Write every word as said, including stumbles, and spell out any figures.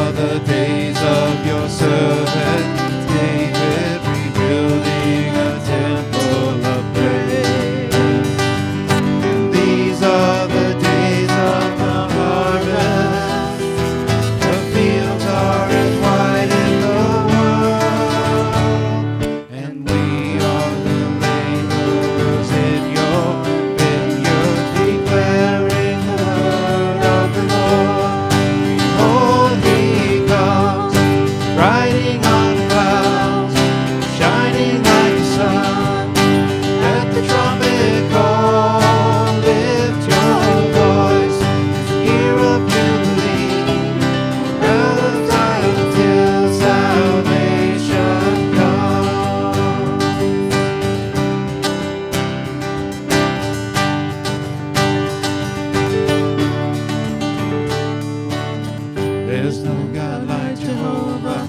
are the days of your servant David, rebuilding a temple of praise. And these are the days of the harvest. The fields are as white as the world, and we are the laborers in your vineyard, declaring the word of the Lord. Behold, he comes, riding on clouds, shining like the sun. At the trumpet call, lift your voice, hear of jubilee, bell of Zion till salvation comes. There's no God like Jehovah,